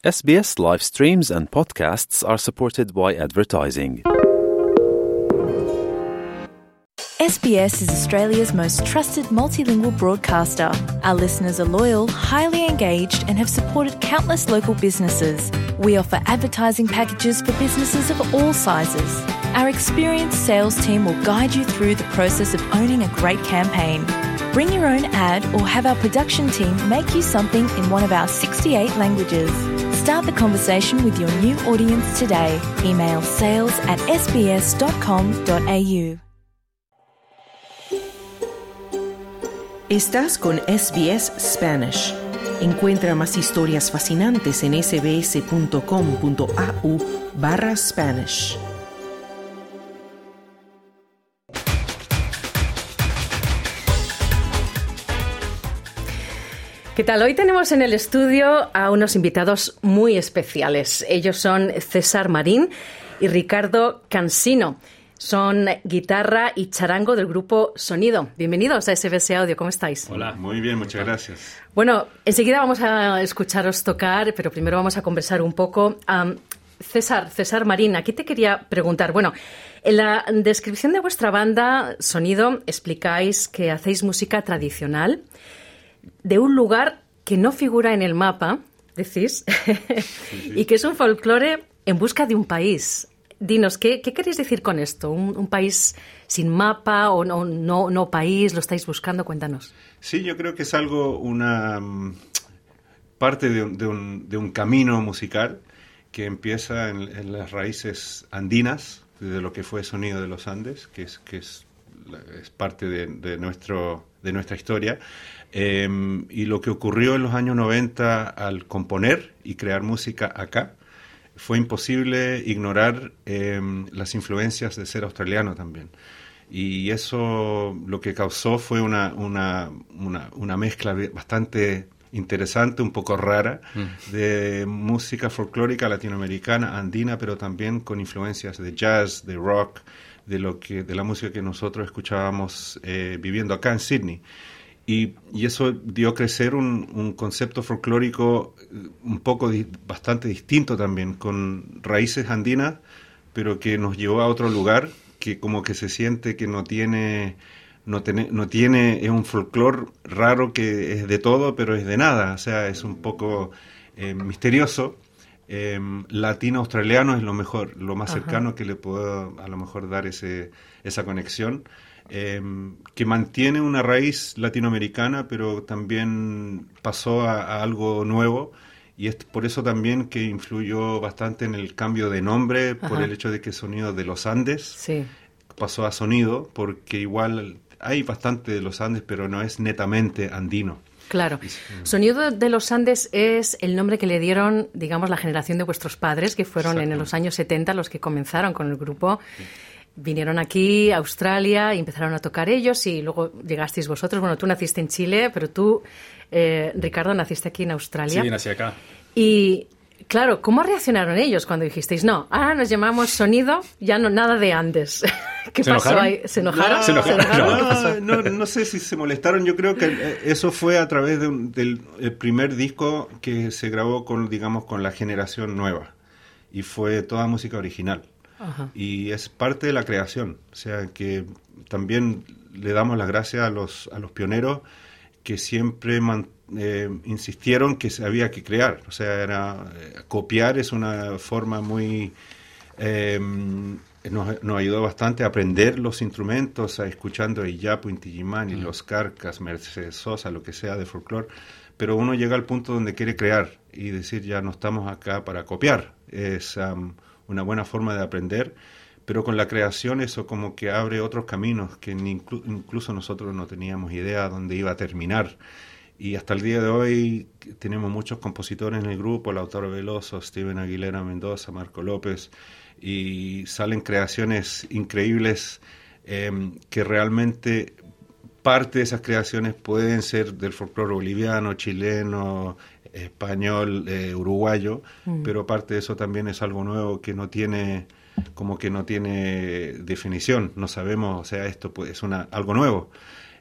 SBS live streams and podcasts are supported by advertising. SBS is Australia's most trusted multilingual broadcaster. Our listeners are loyal, highly engaged, and have supported countless local businesses. We offer advertising packages for businesses of all sizes. Our experienced sales team will guide you through the process of owning a great campaign. Bring your own ad or have our production team make you something in one of our 68 languages. Start the conversation with your new audience today. Email sales@sbs.com.au. Estás con SBS Spanish. Encuentra más historias fascinantes en sbs.com.au/Spanish. ¿Qué tal? Hoy tenemos en el estudio a unos invitados muy especiales. Ellos son César Marín y Ricardo Cansino. Son guitarra y charango del grupo Sonido. Bienvenidos a SBS Audio. ¿Cómo estáis? Hola. Muy bien, muchas gracias. Bueno, enseguida vamos a escucharos tocar, pero primero vamos a conversar un poco. César Marín, aquí te quería preguntar. Bueno, en la descripción de vuestra banda Sonido explicáis que hacéis música tradicional de un lugar que no figura en el mapa, decís, sí. Y que es un folclore en busca de un país. Dinos, ¿qué queréis decir con esto? ¿Un país sin mapa o no país? ¿Lo estáis buscando? Cuéntanos. Sí, yo creo que es una parte de un camino musical que empieza en las raíces andinas, de lo que fue Sonido de los Andes, que es parte de nuestra historia. Y lo que ocurrió en los años 90 al componer y crear música acá, fue imposible ignorar las influencias de ser australiano también. Y eso lo que causó fue una mezcla bastante interesante, un poco rara, de música folclórica latinoamericana, andina, pero también con influencias de jazz, de rock, de la música que nosotros escuchábamos viviendo acá en Sydney. Y eso dio a crecer un concepto folclórico un poco bastante distinto también, con raíces andinas, pero que nos llevó a otro lugar, que como que se siente que no tiene, es un folclore raro que es de todo, pero es de nada, o sea, es un poco misterioso. Latino-australiano es lo más cercano que le puedo a lo mejor dar esa conexión. Que mantiene una raíz latinoamericana, pero también pasó a algo nuevo, y es por eso también que influyó bastante en el cambio de nombre, por el hecho de que Sonido de los Andes pasó a Sonido, porque igual hay bastante de los Andes, pero no es netamente andino. Claro. Sonido de los Andes es el nombre que le dieron, digamos, la generación de vuestros padres, que fueron en los años 70 los que comenzaron con el grupo. Sí. Vinieron aquí a Australia y empezaron a tocar ellos, y luego llegasteis vosotros. Bueno, tú naciste en Chile, pero tú, Ricardo, naciste aquí en Australia. Sí, nací acá. Y, claro, ¿cómo reaccionaron ellos cuando dijisteis, no, ahora nos llamamos Sonido, ya no nada de Andes? ¿Qué pasó ahí? ¿Se enojaron? No sé si se molestaron. Yo creo que eso fue a través del primer disco que se grabó con la generación nueva, y fue toda música original. Ajá. Y es parte de la creación, o sea que también le damos las gracias a los pioneros que siempre insistieron que había que crear, o sea, copiar es una forma muy nos ayudó bastante a aprender los instrumentos, escuchando el yapu, Inti Illimani, los carcas, Mercedes Sosa, lo que sea de folclore, pero uno llega al punto donde quiere crear y decir, ya no estamos acá para copiar. Es una buena forma de aprender, pero con la creación eso como que abre otros caminos que incluso nosotros no teníamos idea dónde iba a terminar. Y hasta el día de hoy tenemos muchos compositores en el grupo, Lautaro Veloso, Steven Aguilera Mendoza, Marco López, y salen creaciones increíbles que realmente parte de esas creaciones pueden ser del folclore boliviano, chileno, español, uruguayo, pero parte de eso también es algo nuevo que no tiene definición, no sabemos, o sea, esto es algo nuevo.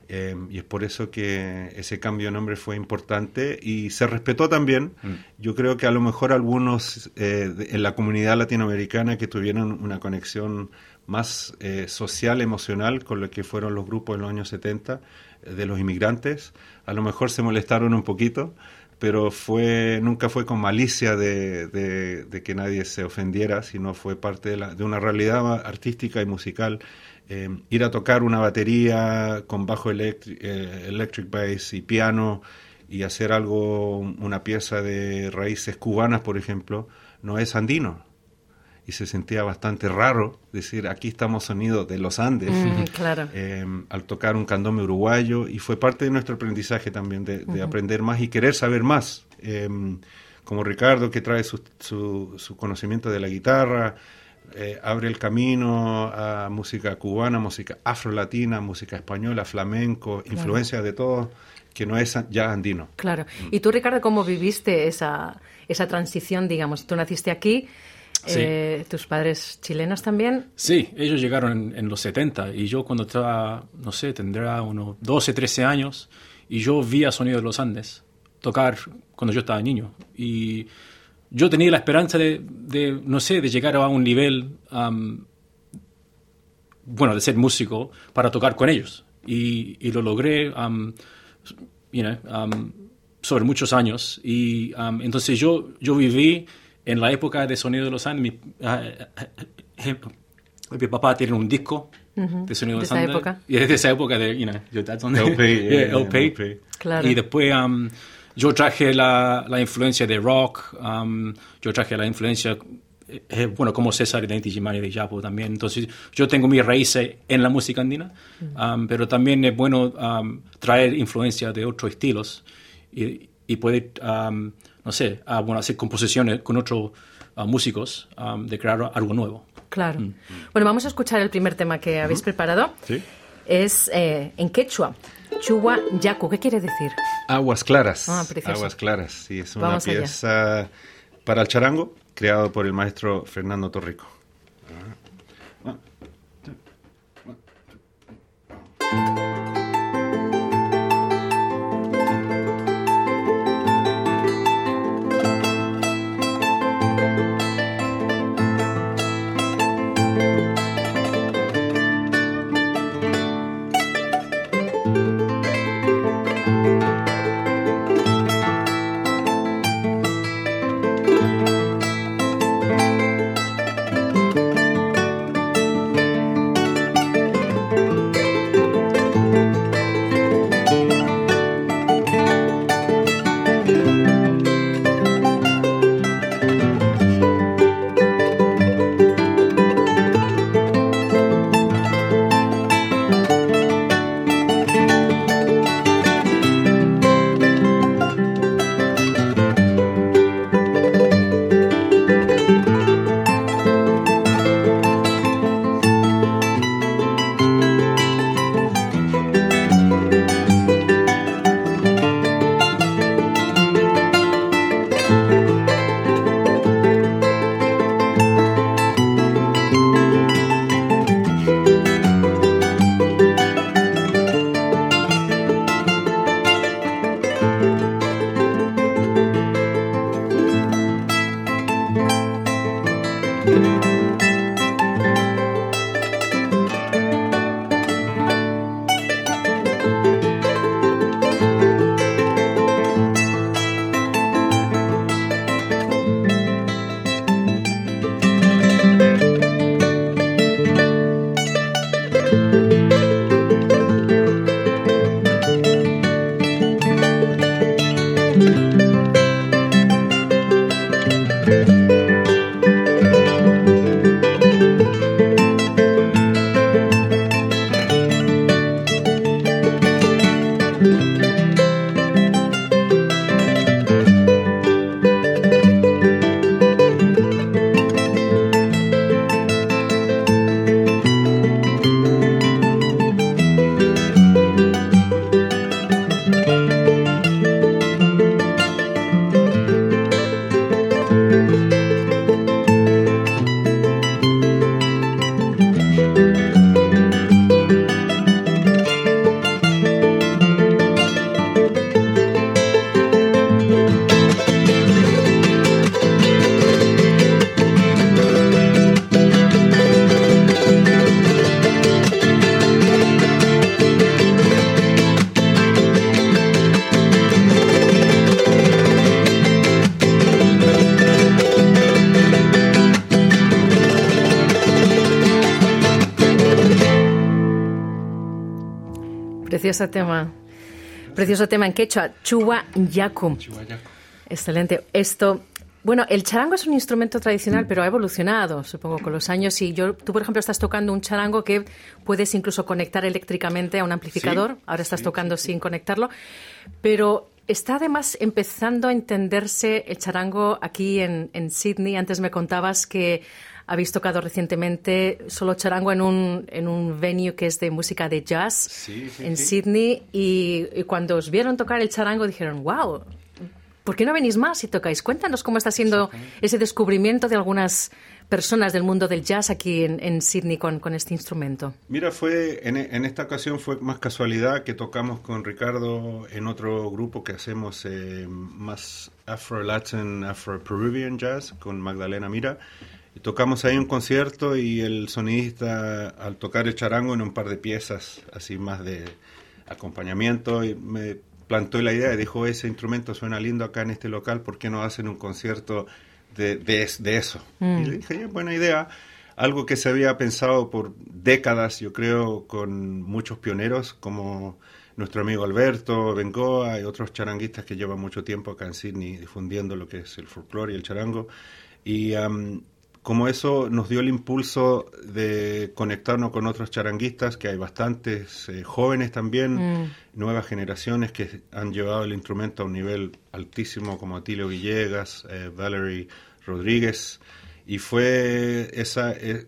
Y es por eso que ese cambio de nombre fue importante y se respetó también. Yo creo que a lo mejor algunos en la comunidad latinoamericana que tuvieron una conexión más social, emocional con lo que fueron los grupos en los años 70 de los inmigrantes, a lo mejor se molestaron un poquito, pero nunca fue con malicia de que nadie se ofendiera, sino fue parte de una realidad artística y musical. Ir a tocar una batería con bajo electric bass y piano y hacer una pieza de raíces cubanas, por ejemplo, no es andino. Y se sentía bastante raro decir, aquí estamos sonidos de los Andes, claro. Al tocar un candombe uruguayo, y fue parte de nuestro aprendizaje también de aprender más y querer saber más. Como Ricardo, que trae su conocimiento de la guitarra, abre el camino a música cubana, música afrolatina, música española, flamenco, claro. Influencia de todo, que no es ya andino. Claro. ¿Y tú, Ricardo, cómo viviste esa transición, digamos? Tú naciste aquí, sí. ¿Tus padres chilenos también? Sí, ellos llegaron en los 70 y yo cuando estaba, no sé, tendría unos 12, 13 años y yo vi a Sonido de los Andes tocar cuando yo estaba niño y yo tenía la esperanza de no sé, de llegar a un nivel, de ser músico para tocar con ellos. Y lo logré, sobre muchos años. Y entonces yo viví en la época de Sonido de los Andes. Mi papá tiene un disco de Sonido de los Andes. ¿Época? Y es de esa época de, your dad's on LP. Claro. Y después... yo traje la influencia de rock, yo traje la influencia, como César de Inti Illimani de Yapo también. Entonces, yo tengo mis raíces en la música andina, pero también es bueno traer influencia de otros estilos y poder, hacer composiciones con otros músicos, de crear algo nuevo. Claro. Bueno, vamos a escuchar el primer tema que habéis preparado. Sí. Es en quechua. Chuwa Yaku, ¿qué quiere decir? Aguas claras. Precioso. Aguas claras, sí, es una pieza para el charango, creado por el maestro Fernando Torrico. Precioso tema. Precioso tema en quechua, Chuwa Yakum. Excelente. Bueno, el charango es un instrumento tradicional, pero ha evolucionado, supongo, con los años. Y tú, por ejemplo, estás tocando un charango que puedes incluso conectar eléctricamente a un amplificador. Ahora estás tocando sin conectarlo. Pero está además empezando a entenderse el charango aquí en Sydney. Antes me contabas que habéis tocado recientemente solo charango en un venue que es de música de jazz en Sydney. Y cuando os vieron tocar el charango dijeron, wow, ¿por qué no venís más y tocáis? Cuéntanos cómo está siendo ese descubrimiento de algunas personas del mundo del jazz aquí en Sydney con este instrumento. Mira, en esta ocasión fue más casualidad que tocamos con Ricardo en otro grupo que hacemos más Afro-Latin, Afro-Peruvian Jazz con Magdalena Mira. Y tocamos ahí un concierto y el sonidista al tocar el charango en un par de piezas así más de acompañamiento y me plantó la idea y dijo, ese instrumento suena lindo acá en este local, ¿por qué no hacen un concierto de eso? Y le dije, buena idea, algo que se había pensado por décadas, yo creo, con muchos pioneros como nuestro amigo Alberto Bengoa y otros charanguistas que llevan mucho tiempo acá en Sydney difundiendo lo que es el folclore y el charango. Y como eso nos dio el impulso de conectarnos con otros charanguistas, que hay bastantes jóvenes también, nuevas generaciones que han llevado el instrumento a un nivel altísimo, como Atilio Villegas, Valerie Rodríguez, y fue ese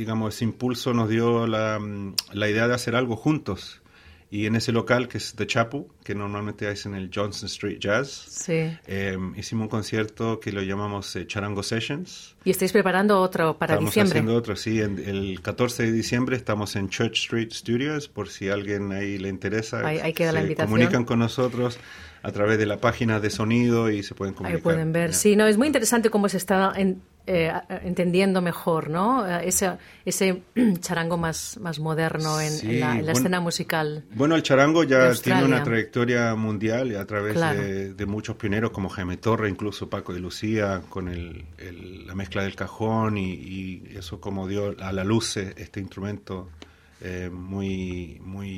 impulso nos dio la idea de hacer algo juntos. Y en ese local, que es The Chapel, que normalmente es en el Johnson Street Jazz, hicimos un concierto que lo llamamos Charango Sessions. ¿Y estáis preparando otro para diciembre? Estamos haciendo otro, sí. El 14 de diciembre estamos en Church Street Studios, por si a alguien ahí le interesa. Ahí queda la invitación. Comunican con nosotros a través de la página de sonido y se pueden comunicar. Ahí pueden ver. Sí, no, es muy interesante cómo se está entendiendo mejor, ¿no? Ese charango más moderno en la escena musical. Bueno, el charango ya tiene una trayectoria mundial a través de muchos pioneros como Jaime Torre, incluso Paco de Lucía, con la mezcla del cajón y eso como dio a la luz este instrumento muy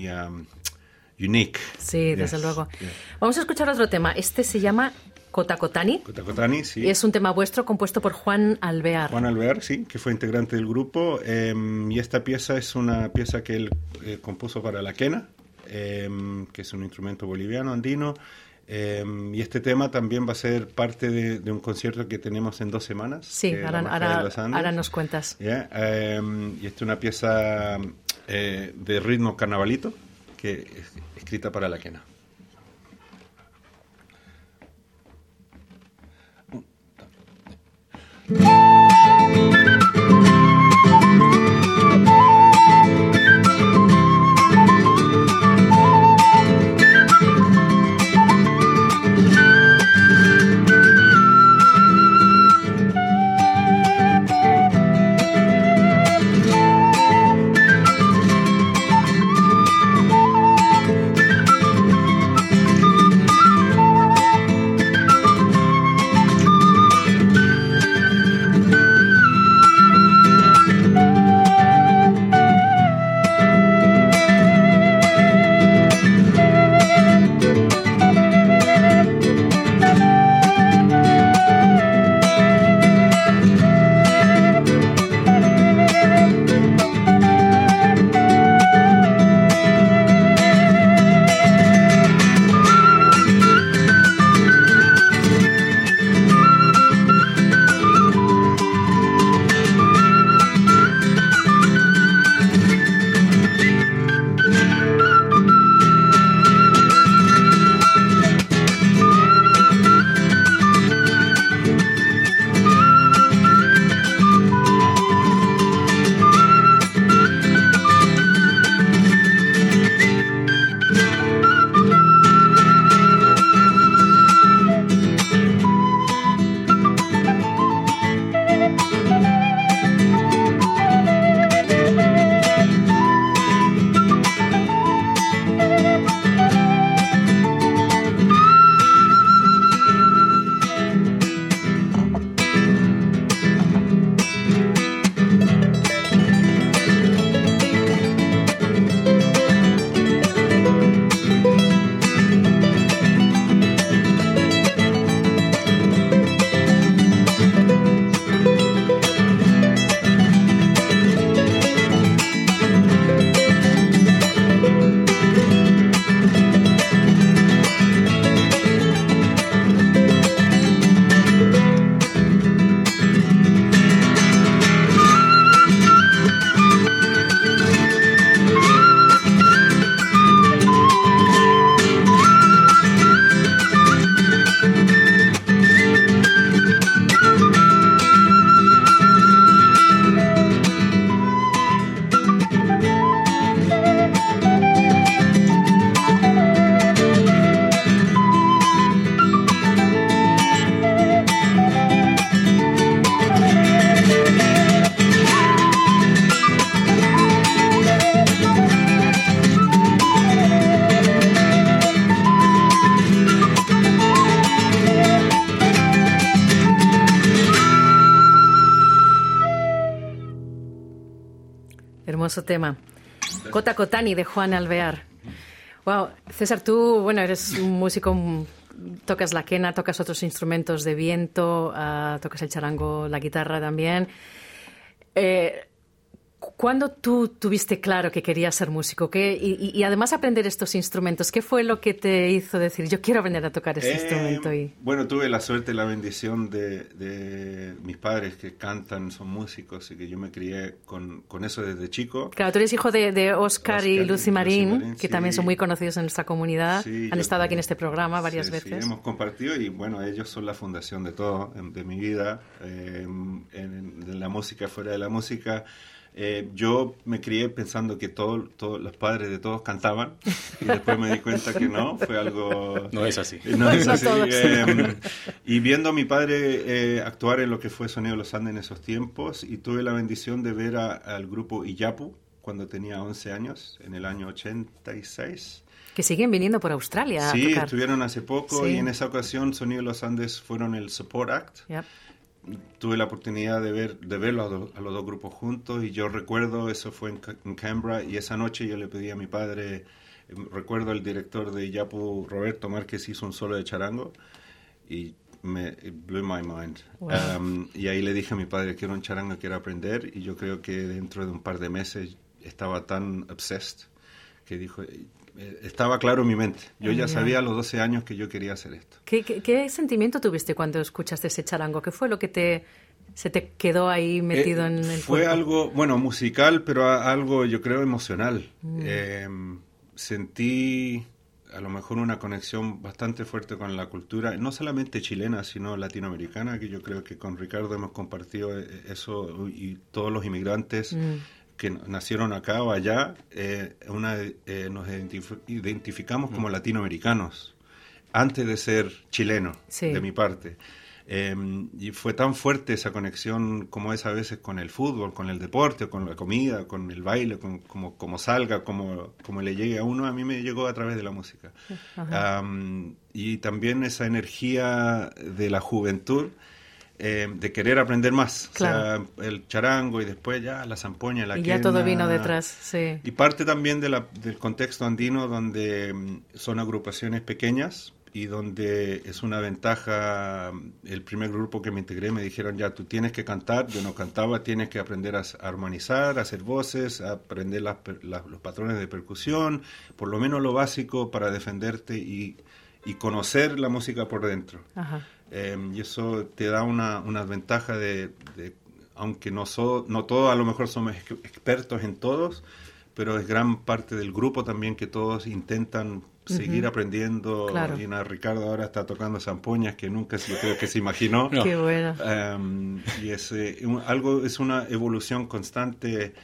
unique. Sí, desde luego. Vamos a escuchar otro tema. Este se llama Cotacotani. Cotacotani, sí. Y es un tema vuestro compuesto por Juan Alvear. Juan Alvear, sí, que fue integrante del grupo. Y esta pieza es una pieza que él compuso para la quena, que es un instrumento boliviano, andino. Y este tema también va a ser parte de un concierto que tenemos en 2 semanas. Sí, ahora nos cuentas. Y esta es una pieza de ritmo carnavalito, que es escrita para la quena. Hermoso tema. Kota Kotani, de Juan Alvear. Wow, César, tú, bueno, eres un músico, tocas la quena, tocas otros instrumentos de viento, tocas el charango, la guitarra también. ¿Cuándo tú tuviste claro que querías ser músico? Y además aprender estos instrumentos, ¿qué fue lo que te hizo decir, yo quiero aprender a tocar este instrumento? Bueno, tuve la suerte y la bendición de mis padres que cantan, son músicos, y que yo me crié con eso desde chico. Claro, tú eres hijo de Óscar y Lucy Marín, que también son muy conocidos en nuestra comunidad. Sí, han estado aquí en este programa varias veces. Sí, hemos compartido y bueno, ellos son la fundación de todo, de mi vida, en la música, fuera de la música. Yo me crié pensando que todos los padres de todos cantaban y después me di cuenta que no, fue algo... No es así. No es así. Y viendo a mi padre actuar en lo que fue Sonido de los Andes en esos tiempos, y tuve la bendición de ver al grupo Iyapu cuando tenía 11 años, en el año 86. Que siguen viniendo por Australia a tocar. Sí, estuvieron hace poco, y en esa ocasión Sonido de los Andes fueron el support act. Yep. Tuve la oportunidad de verlo a los dos grupos juntos, y yo recuerdo, eso fue en Canberra, y esa noche yo le pedí a mi padre, recuerdo el director de Iyapu, Roberto Márquez, hizo un solo de charango y it blew my mind. Wow. Y ahí le dije a mi padre que era un charango, quiero aprender, y yo creo que dentro de un par de meses estaba tan obsessed que dijo... Estaba claro en mi mente. Yo ya sabía a los 12 años que yo quería hacer esto. ¿Qué sentimiento tuviste cuando escuchaste ese charango? ¿Qué fue lo que se te quedó ahí metido en el fue cuerpo? Algo, bueno, musical, pero algo, yo creo, emocional. Sentí a lo mejor una conexión bastante fuerte con la cultura, no solamente chilena, sino latinoamericana, que yo creo que con Ricardo hemos compartido eso, y todos los inmigrantes que nacieron acá o allá, nos identificamos como latinoamericanos antes de ser chilenos, de mi parte. Y fue tan fuerte esa conexión como es a veces con el fútbol, con el deporte, con la comida, con el baile, como salga, como le llegue a uno. A mí me llegó a través de la música. Y también esa energía de la juventud, de querer aprender más. Claro. O sea, el charango y después ya la zampoña, la quena. Y ya todo vino detrás, sí. Y parte también del contexto andino, donde son agrupaciones pequeñas y donde es una ventaja. El primer grupo que me integré me dijeron, ya, tú tienes que cantar. Yo no cantaba, tienes que aprender a armonizar, a hacer voces, a aprender los patrones de percusión, por lo menos lo básico para defenderte y conocer la música por dentro. Ajá. Y eso te da una ventaja de aunque no todos a lo mejor somos expertos en todos, pero es gran parte del grupo también que todos intentan seguir aprendiendo. Claro. Y Ricardo ahora está tocando zampoñas que nunca yo creo que se imaginó. No. Qué bueno. Y es una evolución constante.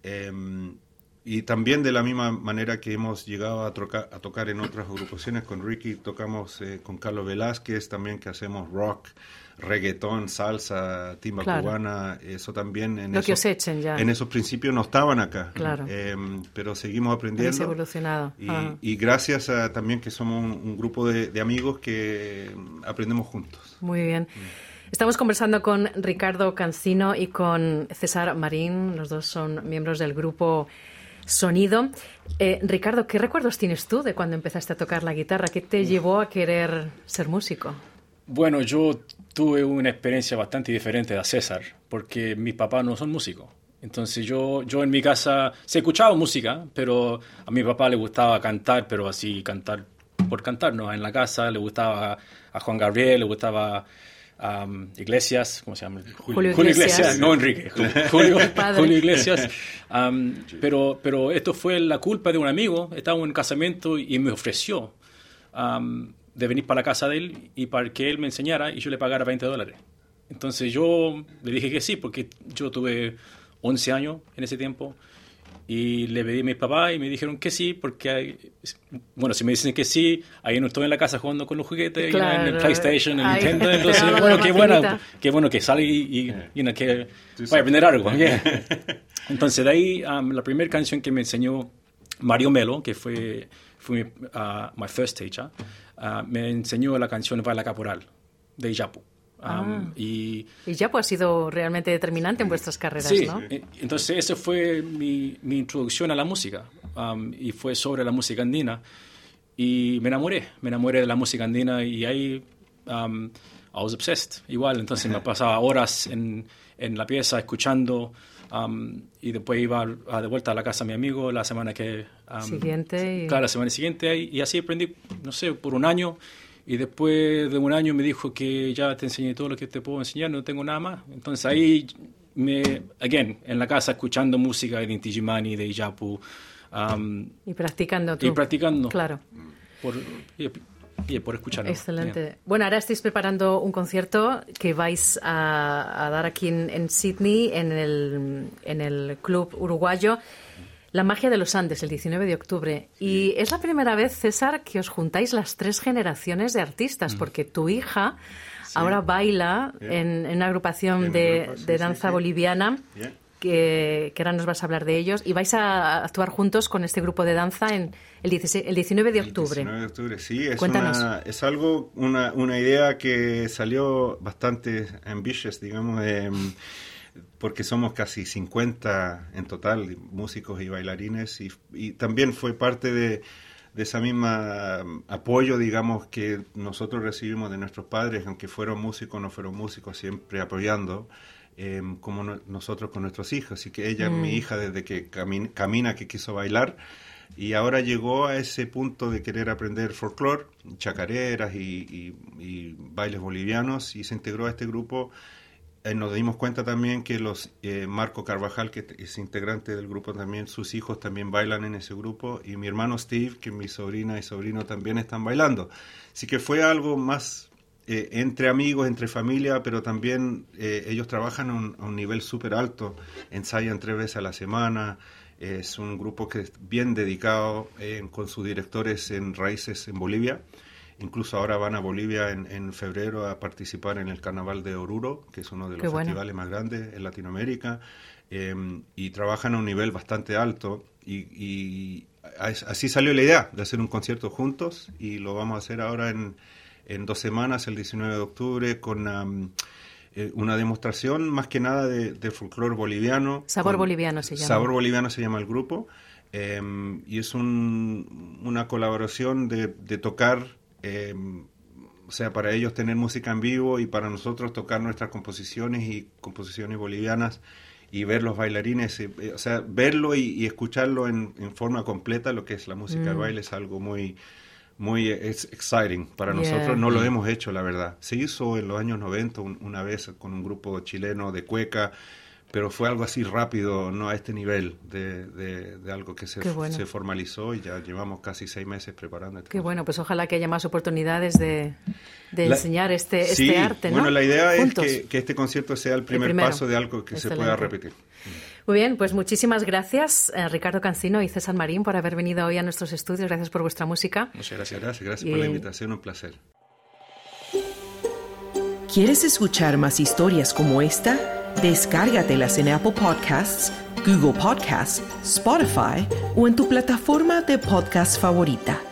Y también de la misma manera que hemos llegado a tocar en otras agrupaciones, con Ricky tocamos con Carlos Velázquez también, que hacemos rock, reggaetón, salsa, timba cubana, eso también en que os echen ya. En esos principios no estaban acá, claro. Pero seguimos aprendiendo. Habéis evolucionado. Y gracias a también que somos un grupo de amigos que aprendemos juntos. Muy bien. Estamos conversando con Ricardo Cancino y con César Marín, los dos son miembros del grupo Sonido. Ricardo, ¿qué recuerdos tienes tú de cuando empezaste a tocar la guitarra? ¿Qué te llevó a querer ser músico? Bueno, yo tuve una experiencia bastante diferente a César, porque mis papás no son músicos. Entonces yo en mi casa se escuchaba música, pero a mi papá le gustaba cantar, pero así cantar por cantar, ¿no? En la casa le gustaba a Juan Gabriel, le gustaba Iglesias, ¿cómo se llama? Julio Iglesias, no Enrique, Julio Iglesias. Pero esto fue la culpa de un amigo. Estaba en un casamiento y me ofreció de venir para la casa de él y para que él me enseñara y yo le pagara $20. Entonces yo le dije que sí, porque yo tuve 11 años en ese tiempo. Y le pedí a mis papás y me dijeron que sí, porque, si me dicen que sí, ahí no estoy en la casa jugando con los juguetes, claro, en el PlayStation, en Nintendo. Entonces, qué bueno que sale y que vaya a aprender algo. Entonces, de ahí, la primera canción que me enseñó Mario Melo, que fue my first teacher, me enseñó la canción Baila Caporal, de Iyapu. Y Iyapu ha sido realmente determinante en vuestras carreras, sí, ¿no? Entonces esa fue mi introducción a la música, y fue sobre la música andina. Y me enamoré de la música andina y ahí I was obsessed, igual. Entonces me pasaba horas en la pieza escuchando, y después iba de vuelta a la casa de mi amigo la semana siguiente. Claro, la semana siguiente, y así aprendí, no sé, por un año. Y después de un año me dijo que ya te enseñé todo lo que te puedo enseñar, no tengo nada más. Entonces ahí en la casa escuchando música de Inti Illimani, de Iyapu. Y practicando tú. Y practicando. Claro. Por escucharlo. Excelente. Bien. Bueno, ahora estáis preparando un concierto que vais a dar aquí en Sydney, en el Club Uruguayo. La magia de los Andes, el 19 de octubre. Y es la primera vez, César, que os juntáis las 3 generaciones de artistas, porque tu hija ahora baila en una agrupación de danza boliviana, que ahora nos vas a hablar de ellos, y vais a actuar juntos con este grupo de danza el 19 de octubre. El 19 de octubre, sí. Cuéntanos. Es algo, una idea que salió bastante ambitious, digamos, porque somos casi 50 en total, músicos y bailarines, y también fue parte de esa misma apoyo, digamos, que nosotros recibimos de nuestros padres, aunque fueron músicos o no fueron músicos, siempre apoyando, como nosotros con nuestros hijos. Así que ella es mi hija desde que camina, que quiso bailar, y ahora llegó a ese punto de querer aprender folclore, chacareras y bailes bolivianos, y se integró a este grupo. Nos dimos cuenta también que Marco Carvajal, que es integrante del grupo también, sus hijos también bailan en ese grupo, y mi hermano Steve, que mi sobrina y sobrino también están bailando. Así que fue algo más entre amigos, entre familia, pero también ellos trabajan a un nivel súper alto, ensayan 3 veces a la semana. Es un grupo que es bien dedicado, con sus directores en raíces en Bolivia. Incluso ahora van a Bolivia en febrero a participar en el Carnaval de Oruro, que es uno de los festivales más grandes en Latinoamérica, y trabajan a un nivel bastante alto, y así salió la idea de hacer un concierto juntos, y lo vamos a hacer ahora en 2 semanas, el 19 de octubre, con una demostración más que nada de folclore boliviano. Sabor Boliviano se llama. Sabor Boliviano se llama el grupo, y es una colaboración de tocar, o sea, para ellos tener música en vivo y para nosotros tocar nuestras composiciones bolivianas, y ver los bailarines, o sea, verlo y escucharlo en forma completa, lo que es la música de baile, es algo muy exciting para nosotros. No lo hemos hecho, la verdad. Se hizo en los años 90 una vez con un grupo chileno de cueca, pero fue algo así rápido, no a este nivel de algo que se formalizó, y ya llevamos casi 6 meses preparando. Qué bueno, pues ojalá que haya más oportunidades de enseñar este arte, ¿no? Bueno, la idea juntos. Es que este concierto sea el primer paso de algo que se pueda repetir. Muy bien, pues muchísimas gracias, Ricardo Cancino y César Marín, por haber venido hoy a nuestros estudios. Gracias por vuestra música. Muchas gracias. Gracias por la invitación, un placer. ¿Quieres escuchar más historias como esta? Descárgatelas en Apple Podcasts, Google Podcasts, Spotify o en tu plataforma de podcast favorita.